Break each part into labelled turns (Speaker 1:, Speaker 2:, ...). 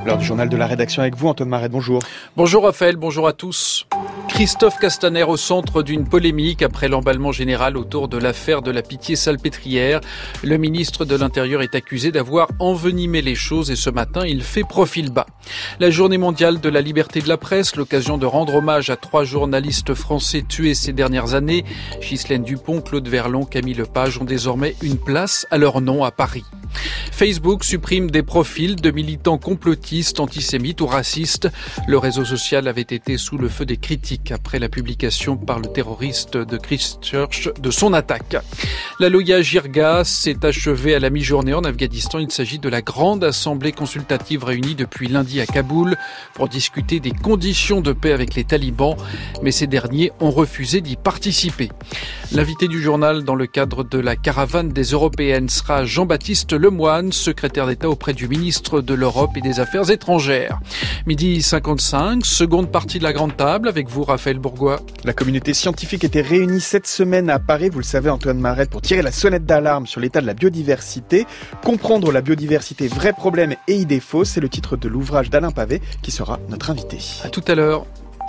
Speaker 1: L'heure du journal de la rédaction avec vous, Antoine Maret, bonjour.
Speaker 2: Bonjour Raphaël, bonjour à tous. Christophe Castaner au centre d'une polémique après l'emballement général autour de l'affaire de la Pitié-Salpêtrière. Le ministre de l'Intérieur est accusé d'avoir envenimé les choses et ce matin, il fait profil bas. La journée mondiale de la liberté de la presse, l'occasion de rendre hommage à 3 journalistes français tués ces dernières années. Ghislaine Dupont, Claude Verlon, Camille Lepage ont désormais une place à leur nom à Paris. Facebook supprime des profils de militants complotistes, antisémites ou racistes. Le réseau social avait été sous le feu des critiques après la publication par le terroriste de Christchurch de son attaque. La Loya Jirga s'est achevée à la mi-journée en Afghanistan. Il s'agit de la grande assemblée consultative réunie depuis lundi à Kaboul pour discuter des conditions de paix avec les talibans, mais ces derniers ont refusé d'y participer. L'invité du journal dans le cadre de la caravane des Européennes sera Jean-Baptiste Lemoyne, secrétaire d'État auprès du ministre de l'Europe et des Affaires étrangères. Midi 55, seconde partie de la grande table avec vous Raphaël Bourgois.
Speaker 1: La communauté scientifique était réunie cette semaine à Paris, vous le savez Antoine Maret, pour tirer la sonnette d'alarme sur l'état de la biodiversité. Comprendre la biodiversité, vrais problèmes et idées fausses, c'est le titre de l'ouvrage d'Alain Pavé qui sera notre invité.
Speaker 2: À tout à l'heure.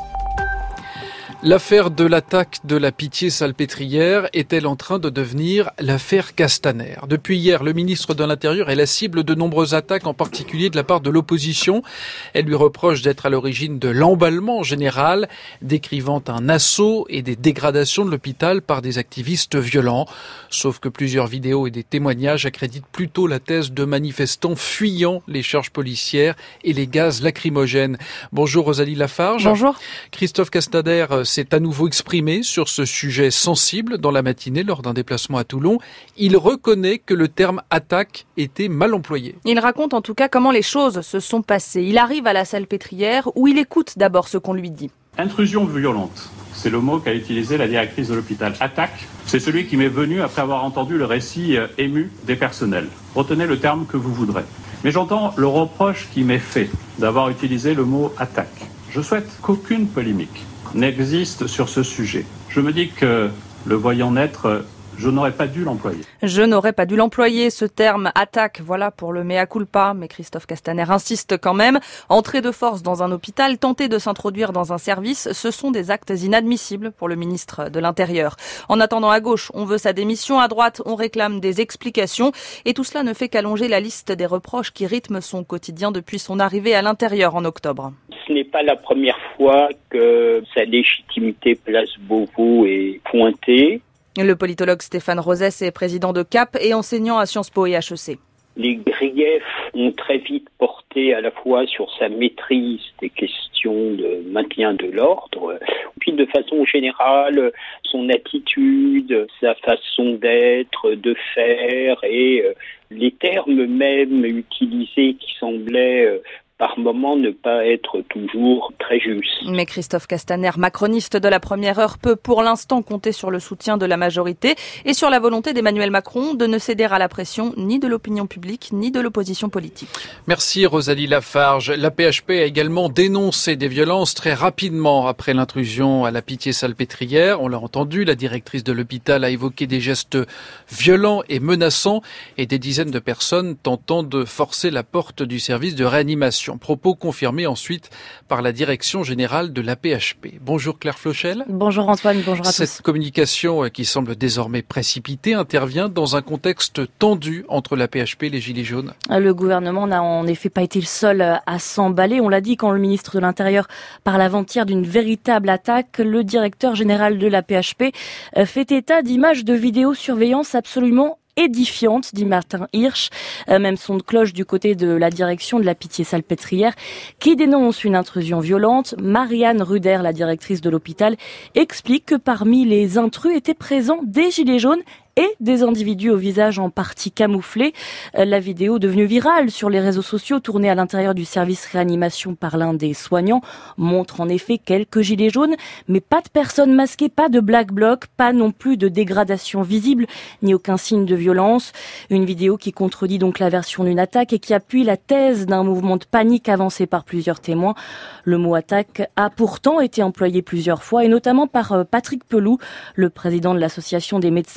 Speaker 2: L'affaire de l'attaque de la Pitié-Salpêtrière est-elle en train de devenir l'affaire Castaner ? Depuis hier, le ministre de l'Intérieur est la cible de nombreuses attaques, en particulier de la part de l'opposition. Elle lui reproche d'être à l'origine de l'emballement général, décrivant un assaut et des dégradations de l'hôpital par des activistes violents. Sauf que plusieurs vidéos et des témoignages accréditent plutôt la thèse de manifestants fuyant les charges policières et les gaz lacrymogènes. Bonjour Rosalie Lafarge.
Speaker 3: Bonjour.
Speaker 2: Christophe Castaner s'est à nouveau exprimé sur ce sujet sensible dans la matinée lors d'un déplacement à Toulon. Il reconnaît que le terme attaque était mal employé.
Speaker 3: Il raconte en tout cas comment les choses se sont passées. Il arrive à la Salpêtrière où il écoute d'abord ce qu'on lui dit.
Speaker 4: Intrusion violente, c'est le mot qu'a utilisé la directrice de l'hôpital. Attaque, c'est celui qui m'est venu après avoir entendu le récit ému des personnels. Retenez le terme que vous voudrez. Mais j'entends le reproche qui m'est fait d'avoir utilisé le mot attaque. Je souhaite qu'aucune polémique n'existe sur ce sujet. Je me dis que, le voyant naître, je n'aurais pas dû l'employer.
Speaker 3: Je n'aurais pas dû l'employer, ce terme attaque, voilà pour le mea culpa, mais Christophe Castaner insiste quand même. Entrer de force dans un hôpital, tenter de s'introduire dans un service, ce sont des actes inadmissibles pour le ministre de l'Intérieur. En attendant, à gauche, on veut sa démission, à droite, on réclame des explications, et tout cela ne fait qu'allonger la liste des reproches qui rythment son quotidien depuis son arrivée à l'Intérieur en octobre.
Speaker 5: Ce n'est pas la première fois que sa légitimité place Beauvau est pointée.
Speaker 3: Le politologue Stéphane Rosès est président de CAP et enseignant à Sciences Po et HEC.
Speaker 5: Les griefs ont très vite porté à la fois sur sa maîtrise des questions de maintien de l'ordre, puis de façon générale, son attitude, sa façon d'être, de faire et les termes même utilisés qui semblaient par moments ne pas être toujours très juste.
Speaker 3: Mais Christophe Castaner, macroniste de la première heure, peut pour l'instant compter sur le soutien de la majorité et sur la volonté d'Emmanuel Macron de ne céder à la pression ni de l'opinion publique ni de l'opposition politique.
Speaker 2: Merci Rosalie Lafarge. La PHP a également dénoncé des violences très rapidement après l'intrusion à la Pitié-Salpêtrière. On l'a entendu, la directrice de l'hôpital a évoqué des gestes violents et menaçants et des dizaines de personnes tentant de forcer la porte du service de réanimation. Propos confirmés ensuite par la direction générale de la PHP. Bonjour Claire Flochel.
Speaker 6: Bonjour Antoine, bonjour à tous.
Speaker 2: Cette communication qui semble désormais précipitée intervient dans un contexte tendu entre la PHP et les Gilets jaunes.
Speaker 6: Le gouvernement n'a en effet pas été le seul à s'emballer. On l'a dit quand le ministre de l'Intérieur parle avant-hier d'une véritable attaque. Le directeur général de la PHP fait état d'images de vidéosurveillance absolument édifiante, dit Martin Hirsch, même son de cloche du côté de la direction de la Pitié-Salpêtrière, qui dénonce une intrusion violente. Marianne Ruder, la directrice de l'hôpital, explique que parmi les intrus étaient présents des gilets jaunes et des individus au visage en partie camouflé. La vidéo devenue virale sur les réseaux sociaux, tournée à l'intérieur du service réanimation par l'un des soignants, montre en effet quelques gilets jaunes, mais pas de personnes masquées, pas de black bloc, pas non plus de dégradation visible, ni aucun signe de violence. Une vidéo qui contredit donc la version d'une attaque et qui appuie la thèse d'un mouvement de panique avancé par plusieurs témoins. Le mot attaque a pourtant été employé plusieurs fois, et notamment par Patrick Pelloux, le président de l'association des médecins urgentistes,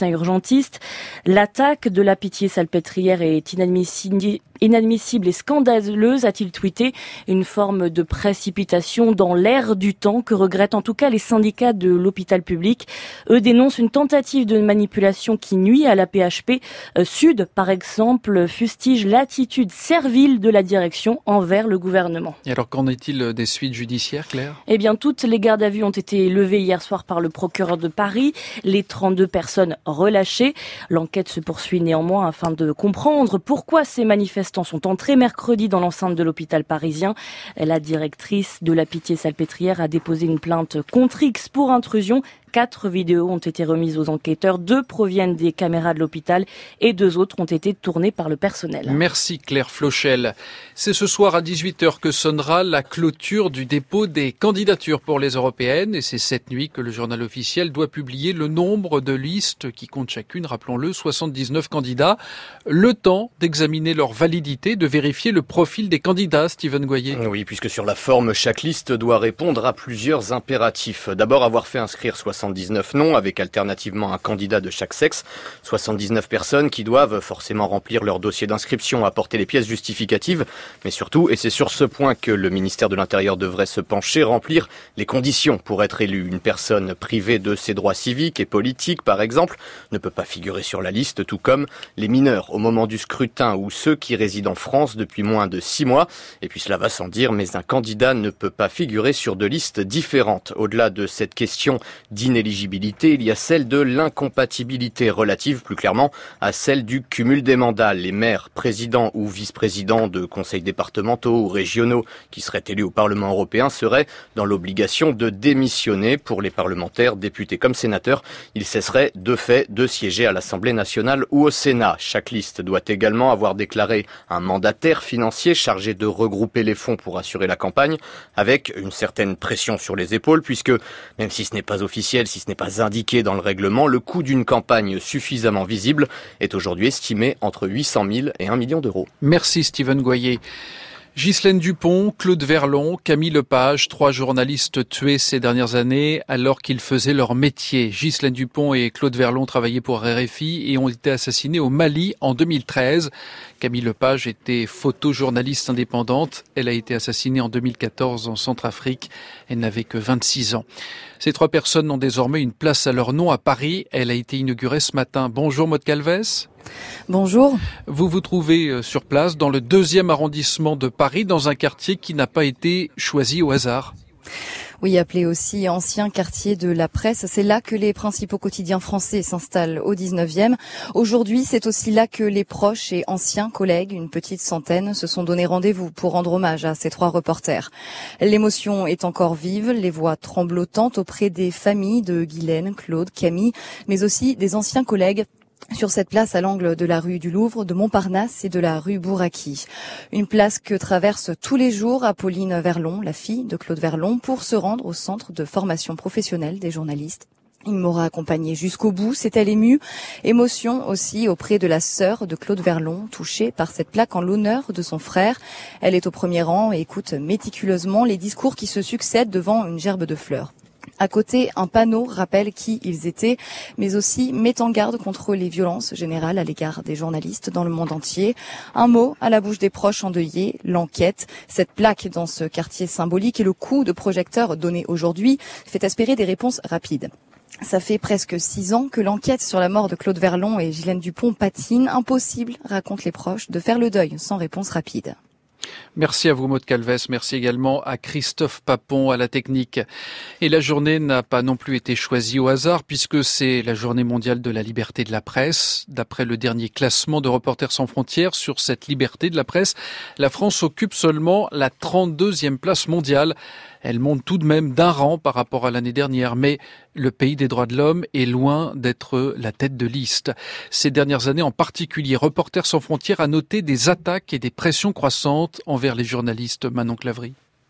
Speaker 6: l'artiste. L'attaque de la Pitié-Salpêtrière est inadmissible et scandaleuse, a-t-il tweeté. Une forme de précipitation dans l'air du temps que regrettent en tout cas les syndicats de l'hôpital public. Eux dénoncent une tentative de manipulation qui nuit à la PHP. Sud, par exemple, fustige l'attitude servile de la direction envers le gouvernement.
Speaker 2: Et alors, qu'en est-il des suites judiciaires, Claire ?
Speaker 6: Eh bien, toutes les gardes à vue ont été levées hier soir par le procureur de Paris. Les 32 personnes relâchées. L'enquête se poursuit néanmoins afin de comprendre pourquoi ces manifestants sont entrés mercredi dans l'enceinte de l'hôpital parisien. La directrice de la Pitié-Salpêtrière a déposé une plainte contre X pour intrusion. 4 vidéos ont été remises aux enquêteurs. 2 proviennent des caméras de l'hôpital et 2 autres ont été tournées par le personnel.
Speaker 2: Merci Claire Flochel. C'est ce soir à 18h que sonnera la clôture du dépôt des candidatures pour les européennes et c'est cette nuit que le journal officiel doit publier le nombre de listes qui comptent chacune, rappelons-le, 79 candidats. Le temps d'examiner leur validité, de vérifier le profil des candidats, Steven Goyer.
Speaker 7: Oui, puisque sur la forme, chaque liste doit répondre à plusieurs impératifs. D'abord, avoir fait inscrire 79 noms avec alternativement un candidat de chaque sexe. 79 personnes qui doivent forcément remplir leur dossier d'inscription, apporter les pièces justificatives, mais surtout, et c'est sur ce point que le ministère de l'Intérieur devrait se pencher, remplir les conditions pour être élu. Une personne privée de ses droits civiques et politiques, par exemple, ne peut pas figurer sur la liste, tout comme les mineurs au moment du scrutin ou ceux qui résident en France depuis moins de 6 mois. Et puis cela va sans dire, mais un candidat ne peut pas figurer sur 2 listes différentes. Au-delà de cette question d'inéligibilité, il y a celle de l'incompatibilité relative, plus clairement, à celle du cumul des mandats. Les maires, présidents ou vice-présidents de conseils départementaux ou régionaux qui seraient élus au Parlement européen seraient dans l'obligation de démissionner. Pour les parlementaires, députés comme sénateurs, ils cesseraient de fait de siéger à l'Assemblée nationale ou au Sénat. Chaque liste doit également avoir déclaré un mandataire financier chargé de regrouper les fonds pour assurer la campagne, avec une certaine pression sur les épaules, puisque même si ce n'est pas officiel, si ce n'est pas indiqué dans le règlement, le coût d'une campagne suffisamment visible est aujourd'hui estimé entre 800 000 et 1 million d'euros.
Speaker 2: Merci Steven Goyer. Ghislaine Dupont, Claude Verlon, Camille Lepage, 3 journalistes tués ces dernières années alors qu'ils faisaient leur métier. Ghislaine Dupont et Claude Verlon travaillaient pour RFI et ont été assassinés au Mali en 2013. Camille Lepage était photojournaliste indépendante. Elle a été assassinée en 2014 en Centrafrique. Elle n'avait que 26 ans. Ces 3 personnes ont désormais une place à leur nom à Paris. Elle a été inaugurée ce matin. Bonjour Maud Calvez.
Speaker 8: Bonjour.
Speaker 2: Vous vous trouvez sur place dans le 2e arrondissement de Paris, dans un quartier qui n'a pas été choisi au hasard.
Speaker 8: Oui, appelé aussi ancien quartier de la presse. C'est là que les principaux quotidiens français s'installent au 19e. Aujourd'hui, c'est aussi là que les proches et anciens collègues, une petite centaine, se sont donné rendez-vous pour rendre hommage à ces 3 reporters. L'émotion est encore vive, les voix tremblotantes auprès des familles de Ghislaine, Claude, Camille, mais aussi des anciens collègues sur cette place à l'angle de la rue du Louvre, de Montparnasse et de la rue Bourraqui. Une place que traverse tous les jours Apolline Verlon, la fille de Claude Verlon, pour se rendre au centre de formation professionnelle des journalistes. Il m'aura accompagnée jusqu'au bout, s'est-elle émue. Émotion aussi auprès de la sœur de Claude Verlon, touchée par cette plaque en l'honneur de son frère. Elle est au premier rang et écoute méticuleusement les discours qui se succèdent devant une gerbe de fleurs. À côté, un panneau rappelle qui ils étaient, mais aussi met en garde contre les violences générales à l'égard des journalistes dans le monde entier. Un mot à la bouche des proches endeuillés, l'enquête. Cette plaque dans ce quartier symbolique et le coup de projecteur donné aujourd'hui fait espérer des réponses rapides. Ça fait presque 6 ans que l'enquête sur la mort de Claude Verlon et Ghislaine Dupont patine. Impossible, racontent les proches, de faire le deuil sans réponse rapide.
Speaker 2: Merci à vous Maud Calvez, merci également à Christophe Papon à la technique. Et la journée n'a pas non plus été choisie au hasard puisque c'est la journée mondiale de la liberté de la presse. D'après le dernier classement de Reporters sans frontières sur cette liberté de la presse, la France occupe seulement la 32e place mondiale. Elle monte tout de même d'un rang par rapport à l'année dernière, mais le pays des droits de l'homme est loin d'être la tête de liste. Ces dernières années en particulier, Reporters sans frontières a noté des attaques et des pressions croissantes envers les journalistes. Manon Clavry.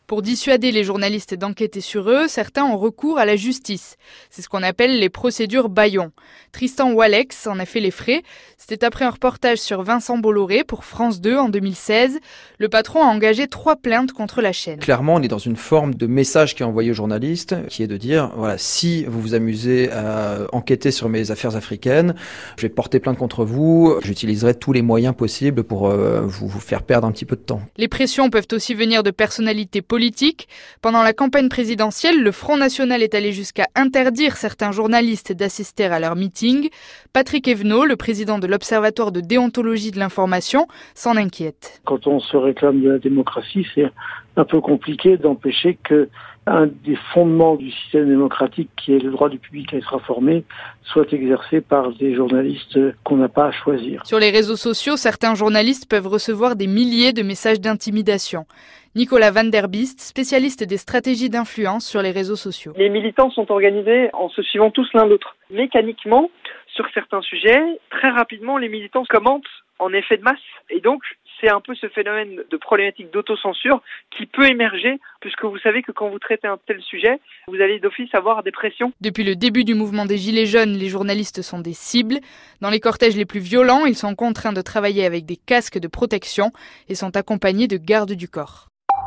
Speaker 9: Pour dissuader les journalistes d'enquêter sur eux, certains ont recours à la justice. C'est ce qu'on appelle les procédures bâillons. Tristan Walex en a fait les frais. C'était après un reportage sur Vincent Bolloré pour France 2 en 2016. Le patron a engagé 3 plaintes contre la chaîne.
Speaker 10: Clairement, on est dans une forme de message qui est envoyé aux journalistes, qui est de dire, voilà, si vous vous amusez à enquêter sur mes affaires africaines, je vais porter plainte contre vous, j'utiliserai tous les moyens possibles pour vous faire perdre un petit peu de temps.
Speaker 9: Les pressions peuvent aussi venir de personnalités politiques. Pendant la campagne présidentielle, le Front National est allé jusqu'à interdire certains journalistes d'assister à leurs meetings. Patrick Evenot, le président de l'Observatoire de déontologie de l'information, s'en inquiète.
Speaker 11: Quand on se réclame de la démocratie, c'est un peu compliqué d'empêcher que un des fondements du système démocratique, qui est le droit du public à être informé, soit exercé par des journalistes qu'on n'a pas à choisir.
Speaker 9: Sur les réseaux sociaux, certains journalistes peuvent recevoir des milliers de messages d'intimidation. Nicolas Van der Biest, spécialiste des stratégies d'influence sur les réseaux sociaux.
Speaker 12: Les militants sont organisés en se suivant tous l'un l'autre. Mécaniquement, sur certains sujets, très rapidement, les militants commentent en effet de masse. Et donc, c'est un peu ce phénomène de problématique d'autocensure qui peut émerger, puisque vous savez que quand vous traitez un tel sujet, vous allez d'office avoir des pressions.
Speaker 9: Depuis le début du mouvement des Gilets jaunes, les journalistes sont des cibles. Dans les cortèges les plus violents, ils sont contraints de travailler avec des casques de protection et sont accompagnés de gardes du corps.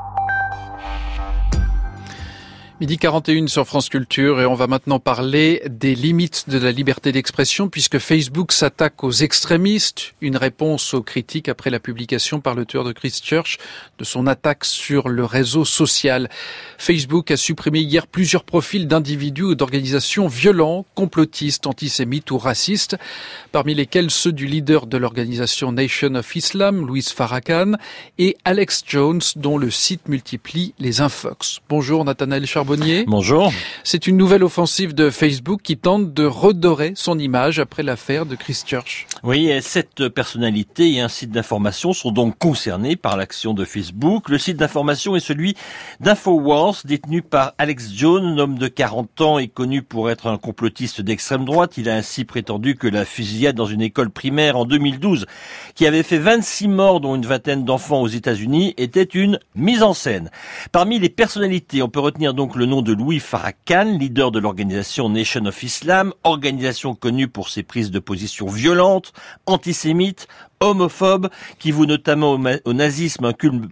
Speaker 2: 12h41 sur France Culture et on va maintenant parler des limites de la liberté d'expression puisque Facebook s'attaque aux extrémistes. Une réponse aux critiques après la publication par le tueur de Christchurch de son attaque sur le réseau social. Facebook a supprimé hier plusieurs profils d'individus ou d'organisations violents, complotistes, antisémites ou racistes, parmi lesquels ceux du leader de l'organisation Nation of Islam, Louis Farrakhan, et Alex Jones, dont le site multiplie les infox. Bonjour Nathanaël Charbonnier.
Speaker 13: Bonjour.
Speaker 2: C'est une nouvelle offensive de Facebook qui tente de redorer son image après l'affaire de Christchurch.
Speaker 13: Oui, cette personnalité et un site d'information sont donc concernés par l'action de Facebook. Le site d'information est celui d'Infowars, détenu par Alex Jones, un homme de 40 ans et connu pour être un complotiste d'extrême droite. Il a ainsi prétendu que la fusillade dans une école primaire en 2012, qui avait fait 26 morts dont une vingtaine d'enfants aux États-Unis, était une mise en scène. Parmi les personnalités, on peut retenir donc le nom de Louis Farrakhan, leader de l'organisation Nation of Islam, organisation connue pour ses prises de position violentes, antisémites, homophobes, qui voue notamment au nazisme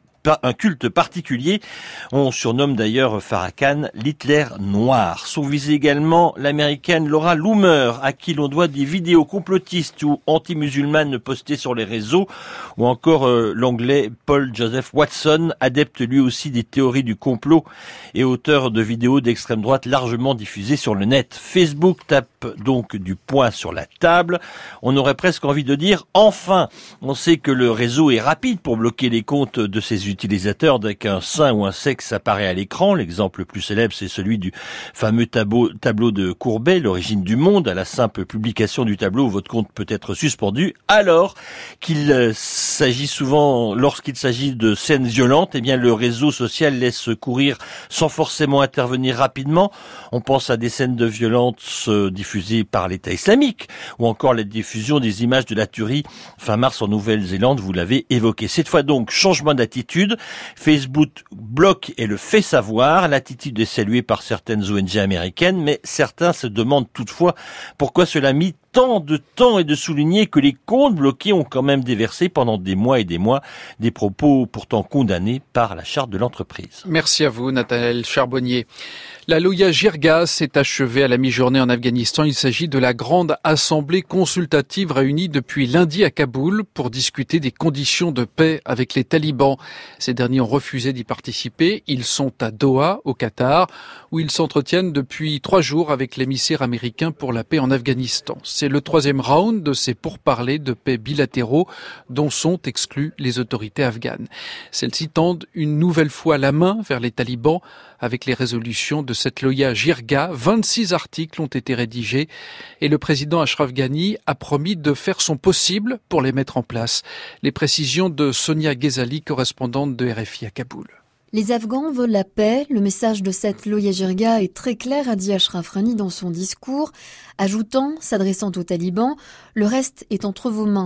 Speaker 13: un culte particulier. On surnomme d'ailleurs Farrakhan l'Hitler noir. Sont visées également l'américaine Laura Loomer, à qui l'on doit des vidéos complotistes ou anti-musulmanes postées sur les réseaux, ou encore l'anglais Paul Joseph Watson, adepte lui aussi des théories du complot et auteur de vidéos d'extrême droite largement diffusées sur le net. Facebook tape donc du poing sur la table. On aurait presque envie de dire enfin. On sait que le réseau est rapide pour bloquer les comptes de ses utilisateurs dès qu'un sein ou un sexe apparaît à l'écran. L'exemple le plus célèbre, c'est celui du fameux tableau de Courbet, l'origine du monde. À la simple publication du tableau, votre compte peut être suspendu. Alors qu'il s'agit souvent, lorsqu'il s'agit de scènes violentes, eh bien le réseau social laisse courir sans forcément intervenir rapidement. On pense à des scènes de violence diffusées par l'État islamique, ou encore la diffusion des images de la tuerie fin mars en Nouvelle-Zélande, vous l'avez évoqué. Cette fois donc, changement d'attitude. Facebook bloque et le fait savoir. L'attitude est saluée par certaines ONG américaines, mais certains se demandent toutefois pourquoi cela a mis tant de temps et de souligner que les comptes bloqués ont quand même déversé pendant des mois et des mois des propos pourtant condamnés par la charte de l'entreprise.
Speaker 2: Merci à vous, Nathanaël Charbonnier. La Loya Jirga s'est achevée à la mi-journée en Afghanistan. Il s'agit de la grande assemblée consultative réunie depuis lundi à Kaboul pour discuter des conditions de paix avec les talibans. Ces derniers ont refusé d'y participer. Ils sont à Doha, au Qatar, où ils s'entretiennent depuis 3 jours avec l'émissaire américain pour la paix en Afghanistan. C'est le 3e round de ces pourparlers de paix bilatéraux dont sont exclues les autorités afghanes. Celles-ci tendent une nouvelle fois la main vers les talibans avec les résolutions de cette Loya Jirga. 26 articles ont été rédigés et le président Ashraf Ghani a promis de faire son possible pour les mettre en place. Les précisions de Sonia Ghezali, correspondante de RFI à Kaboul.
Speaker 14: Les Afghans veulent la paix. Le message de cette Loya Jirga est très clair, a dit Ashraf Ghani dans son discours, ajoutant, s'adressant aux talibans, « Le reste est entre vos mains.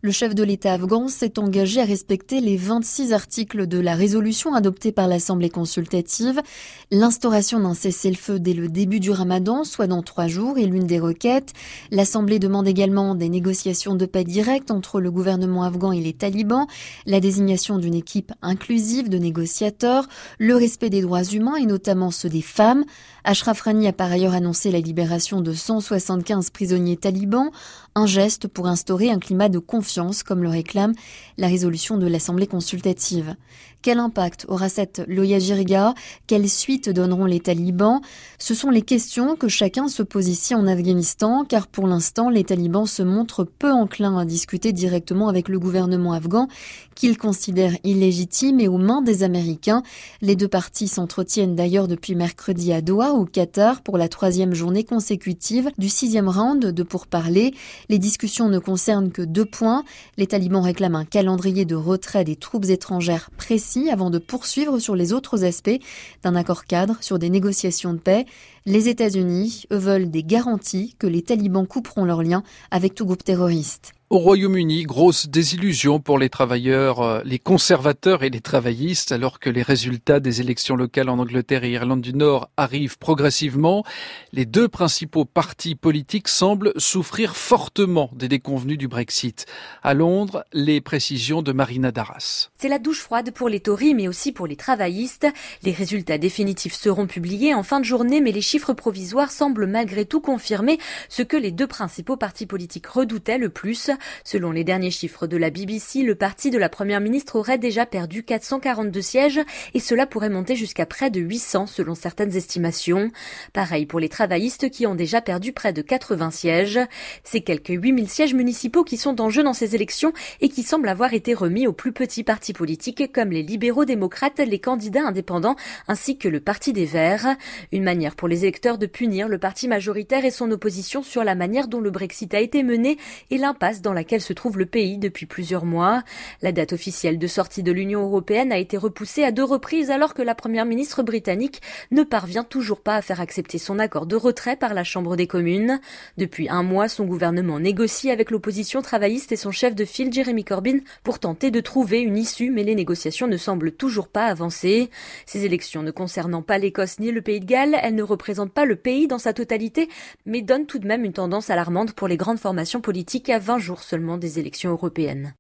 Speaker 14: Le chef de l'État afghan s'est engagé à respecter les 26 articles de la résolution adoptée par l'Assemblée consultative. L'instauration d'un cessez-le-feu dès le début du Ramadan, soit dans 3 jours, est l'une des requêtes. L'Assemblée demande également des négociations de paix directes entre le gouvernement afghan et les talibans, la désignation d'une équipe inclusive de négociateurs, le respect des droits humains et notamment ceux des femmes. Ashraf Ghani a par ailleurs annoncé la libération de 175 prisonniers talibans, un geste pour instaurer un climat de confiance comme le réclame la résolution de l'Assemblée consultative. Quel impact aura cette Loya Jirga ? Quelle suite donneront les talibans ? Ce sont les questions que chacun se pose ici en Afghanistan, car pour l'instant, les talibans se montrent peu enclins à discuter directement avec le gouvernement afghan, qu'ils considèrent illégitime et aux mains des Américains. Les deux parties s'entretiennent d'ailleurs depuis mercredi à Doha, au Qatar, pour la 3e journée consécutive du 6e round de pourparlers. Les discussions ne concernent que 2 points. Les talibans réclament un calendrier de retrait des troupes étrangères précis avant de poursuivre sur les autres aspects d'un accord cadre sur des négociations de paix. Les États-Unis, eux, veulent des garanties que les talibans couperont leurs liens avec tout groupe terroriste.
Speaker 2: Au Royaume-Uni, grosse désillusion pour les travailleurs, les conservateurs et les travaillistes, alors que les résultats des élections locales en Angleterre et Irlande du Nord arrivent progressivement. Les 2 principaux partis politiques semblent souffrir fortement des déconvenues du Brexit. À Londres, les précisions de Marina Darras.
Speaker 15: C'est la douche froide pour les Tories, mais aussi pour les travaillistes. Les résultats définitifs seront publiés en fin de journée, mais les chiffres provisoires semblent malgré tout confirmer ce que les 2 principaux partis politiques redoutaient le plus. Selon les derniers chiffres de la BBC, le parti de la première ministre aurait déjà perdu 442 sièges et cela pourrait monter jusqu'à près de 800 selon certaines estimations. Pareil pour les travaillistes qui ont déjà perdu près de 80 sièges. C'est quelques 8000 sièges municipaux qui sont en jeu dans ces élections et qui semblent avoir été remis aux plus petits partis politiques comme les libéraux démocrates, les candidats indépendants ainsi que le Parti des Verts. Une manière pour les électeurs de punir le parti majoritaire et son opposition sur la manière dont le Brexit a été mené et l'impasse dans laquelle se trouve le pays depuis plusieurs mois. La date officielle de sortie de l'Union européenne a été repoussée à 2 reprises alors que la première ministre britannique ne parvient toujours pas à faire accepter son accord de retrait par la Chambre des communes. Depuis 1 mois, son gouvernement négocie avec l'opposition travailliste et son chef de file, Jeremy Corbyn, pour tenter de trouver une issue, mais les négociations ne semblent toujours pas avancer. Ces élections ne concernant pas l'Écosse ni le Pays de Galles, elles ne représentent pas le pays dans sa totalité, mais donnent tout de même une tendance alarmante pour les grandes formations politiques à 20 jours seulement des élections européennes.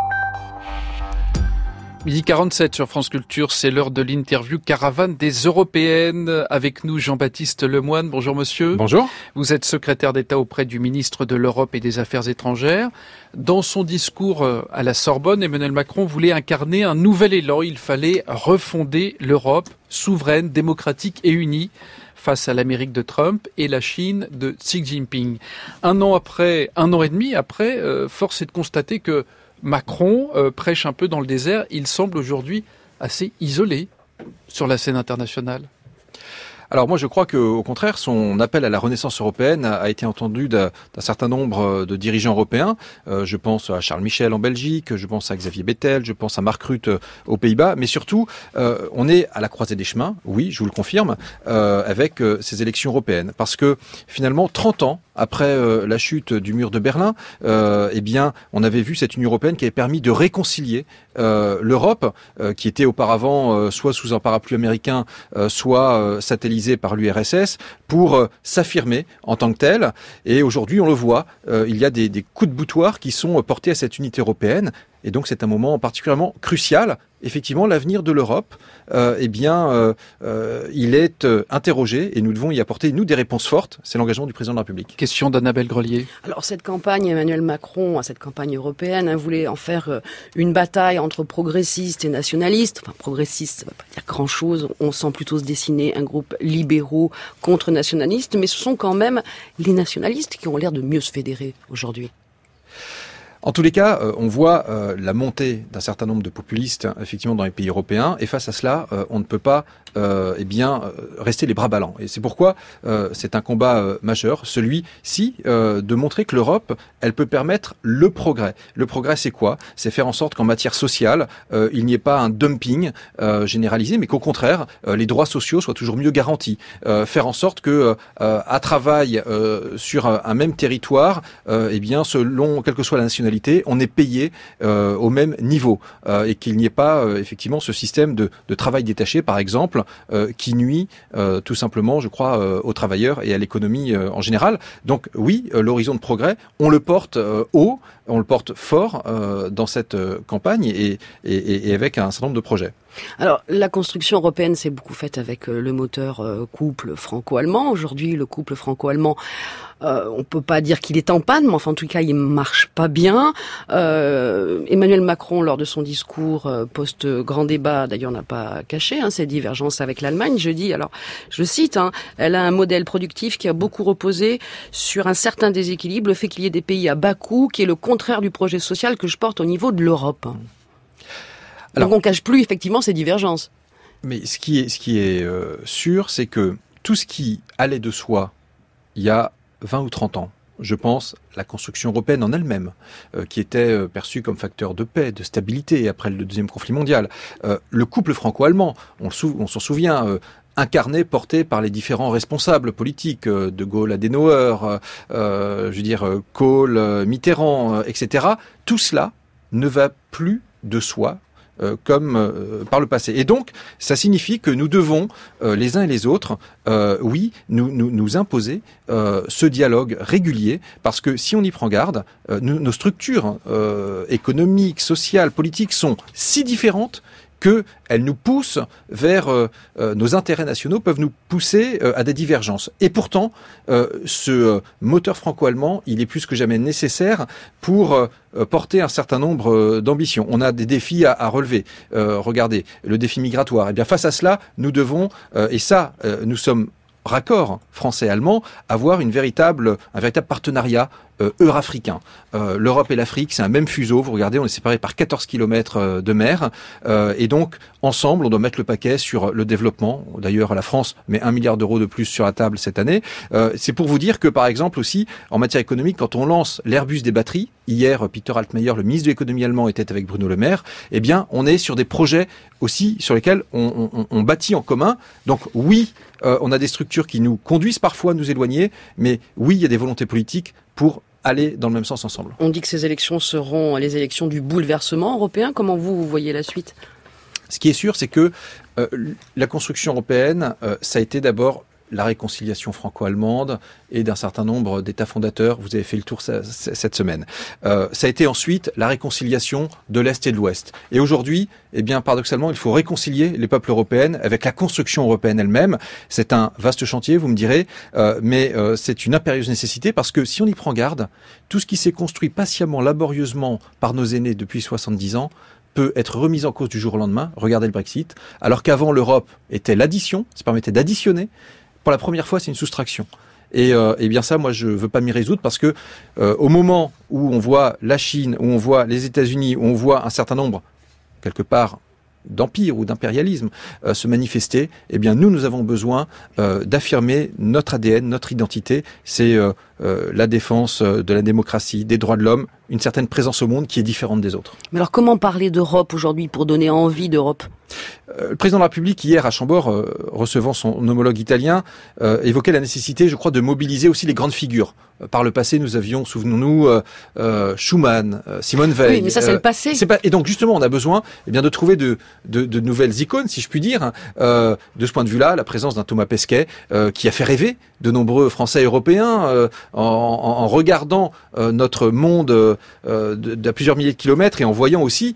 Speaker 2: 12h47 sur France Culture, c'est l'heure de l'interview Caravane des Européennes. Avec nous, Jean-Baptiste Lemoyne. Bonjour monsieur.
Speaker 16: Bonjour.
Speaker 2: Vous êtes secrétaire d'État auprès du ministre de l'Europe et des Affaires étrangères. Dans son discours à la Sorbonne, Emmanuel Macron voulait incarner un nouvel élan. Il fallait refonder l'Europe souveraine, démocratique et unie face à l'Amérique de Trump et la Chine de Xi Jinping. 1 an et demi après, force est de constater que Macron prêche un peu dans le désert. Il semble aujourd'hui assez isolé sur la scène internationale.
Speaker 16: Alors moi je crois qu'au contraire, son appel à la renaissance européenne a été entendu d'un certain nombre de dirigeants européens. Je pense à Charles Michel en Belgique, je pense à Xavier Bettel, je pense à Mark Rutte aux Pays-Bas. Mais surtout, on est à la croisée des chemins, oui, je vous le confirme, avec ces élections européennes. Parce que finalement, 30 ans après la chute du mur de Berlin, eh bien, on avait vu cette Union européenne qui avait permis de réconcilier l'Europe, qui était auparavant soit sous un parapluie américain, soit satellisée par l'URSS, pour s'affirmer en tant que telle. Et aujourd'hui, on le voit, il y a des coups de boutoir qui sont portés à cette unité européenne. Et donc c'est un moment particulièrement crucial. Effectivement, l'avenir de l'Europe, il est interrogé et nous devons y apporter, nous, des réponses fortes. C'est l'engagement du président de la République.
Speaker 2: Question d'Annabelle Grelier.
Speaker 17: Alors cette campagne, Emmanuel Macron, cette campagne européenne, voulait en faire une bataille entre progressistes et nationalistes. Enfin, progressistes, ça ne veut pas dire grand-chose. On sent plutôt se dessiner un groupe libéraux contre nationalistes. Mais ce sont quand même les nationalistes qui ont l'air de mieux se fédérer aujourd'hui.
Speaker 16: En tous les cas, on voit la montée d'un certain nombre de populistes effectivement dans les pays européens, et face à cela, on ne peut pas rester les bras ballants. Et c'est pourquoi c'est un combat majeur, celui-ci de montrer que l'Europe, elle peut permettre le progrès. Le progrès, c'est quoi ? C'est faire en sorte qu'en matière sociale, il n'y ait pas un dumping généralisé, mais qu'au contraire, les droits sociaux soient toujours mieux garantis. Faire en sorte que à travail sur un même territoire, selon quelle que soit la nationalité, nationalité, on est payé au même niveau et qu'il n'y ait pas effectivement ce système de travail détaché, par exemple, qui nuit tout simplement, je crois, aux travailleurs et à l'économie en général. Donc oui, l'horizon de progrès, on le porte haut, on le porte fort dans cette campagne et avec un certain nombre de projets.
Speaker 17: Alors, la construction européenne s'est beaucoup faite avec le moteur couple franco-allemand. Aujourd'hui, le couple franco-allemand, on peut pas dire qu'il est en panne, mais enfin, en tout cas, il marche pas bien. Emmanuel Macron, lors de son discours post-grand débat, d'ailleurs, n'a pas caché ses divergences avec l'Allemagne jeudi. Alors, je cite, elle a un modèle productif qui a beaucoup reposé sur un certain déséquilibre, le fait qu'il y ait des pays à bas coût, qui est le contraire du projet social que je porte au niveau de l'Europe. Alors, donc on cache plus effectivement ces divergences.
Speaker 16: Mais ce qui est sûr, c'est que tout ce qui allait de soi il y a 20 ou 30 ans, je pense la construction européenne en elle-même, qui était perçue comme facteur de paix, de stabilité après le deuxième conflit mondial, le couple franco-allemand, on s'en souvient, incarné, porté par les différents responsables politiques, De Gaulle, Adenauer, Kohl, Mitterrand, etc. Tout cela ne va plus de soi comme par le passé. Et donc, ça signifie que nous devons, les uns et les autres, nous imposer ce dialogue régulier, parce que si on y prend garde, nos structures économiques, sociales, politiques sont si différentes qu'elles nous poussent vers nos intérêts nationaux, peuvent nous pousser à des divergences. Et pourtant, ce moteur franco-allemand, il est plus que jamais nécessaire pour porter un certain nombre d'ambitions. On a des défis à relever. Regardez, le défi migratoire. Et bien face à cela, nous devons, nous sommes raccord français-allemand, avoir un véritable partenariat euro-africain. L'Europe et l'Afrique, c'est un même fuseau. Vous regardez, on est séparés par 14 kilomètres de mer. Et donc, ensemble, on doit mettre le paquet sur le développement. D'ailleurs, la France met 1 milliard d'euros de plus sur la table cette année. C'est pour vous dire que, par exemple, aussi, en matière économique, quand on lance l'Airbus des batteries, hier, Peter Altmaier, le ministre de l'économie allemand, était avec Bruno Le Maire, eh bien, on est sur des projets aussi sur lesquels on bâtit en commun. Donc, oui, on a des structures qui nous conduisent parfois à nous éloigner, mais oui, il y a des volontés politiques pour aller dans le même sens ensemble.
Speaker 17: On dit que ces élections seront les élections du bouleversement européen. Comment vous voyez la suite ?
Speaker 16: Ce qui est sûr, c'est que la construction européenne, ça a été d'abord la réconciliation franco-allemande et d'un certain nombre d'États fondateurs. Vous avez fait le tour cette semaine. Ça a été ensuite la réconciliation de l'Est et de l'Ouest. Et aujourd'hui, eh bien, paradoxalement, il faut réconcilier les peuples européens avec la construction européenne elle-même. C'est un vaste chantier, vous me direz, mais c'est une impérieuse nécessité, parce que si on y prend garde, tout ce qui s'est construit patiemment, laborieusement par nos aînés depuis 70 ans, peut être remis en cause du jour au lendemain. Regardez le Brexit. Alors qu'avant, l'Europe était l'addition, ça permettait d'additionner. Pour la première fois, c'est une soustraction. Et bien ça, moi, je veux pas m'y résoudre, parce que au moment où on voit la Chine, où on voit les États-Unis, où on voit un certain nombre, quelque part, d'empire ou d'impérialisme se manifester, eh bien nous avons besoin d'affirmer notre ADN, notre identité. C'est la défense de la démocratie, des droits de l'homme, une certaine présence au monde qui est différente des autres.
Speaker 17: Mais alors comment parler d'Europe aujourd'hui pour donner envie d'Europe ?
Speaker 16: Le président de la République, hier à Chambord, recevant son homologue italien, évoquait la nécessité, je crois, de mobiliser aussi les grandes figures. Par le passé, nous avions, souvenons-nous, Schuman, Simone Veil.
Speaker 17: Oui, mais ça, c'est le passé.
Speaker 16: Et donc, justement, on a besoin de trouver de nouvelles icônes, si je puis dire. De ce point de vue-là, la présence d'un Thomas Pesquet, qui a fait rêver de nombreux Français et Européens, en regardant notre monde d'à plusieurs milliers de kilomètres, et en voyant aussi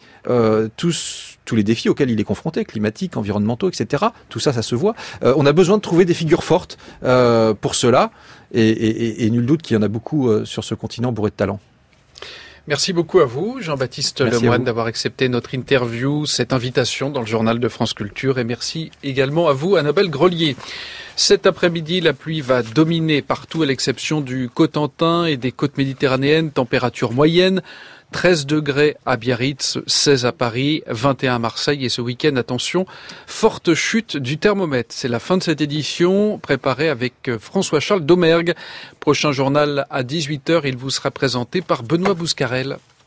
Speaker 16: tous les défis auxquels il est confronté, climatiques, environnementaux, etc. Tout ça, ça se voit. On a besoin de trouver des figures fortes pour cela, et nul doute qu'il y en a beaucoup sur ce continent bourré de talent.
Speaker 2: Merci beaucoup à vous, Jean-Baptiste Lemoine, d'avoir accepté notre interview, cette invitation dans le journal de France Culture. Et merci également à vous, Annabelle Grelier. Cet après-midi, la pluie va dominer partout, à l'exception du Cotentin et des côtes méditerranéennes. Température moyenne, 13 degrés à Biarritz, 16 à Paris, 21 à Marseille. Et ce week-end, attention, forte chute du thermomètre. C'est la fin de cette édition, préparée avec François-Charles Domergue. Prochain journal à 18h, il vous sera présenté par Benoît Bouscarel.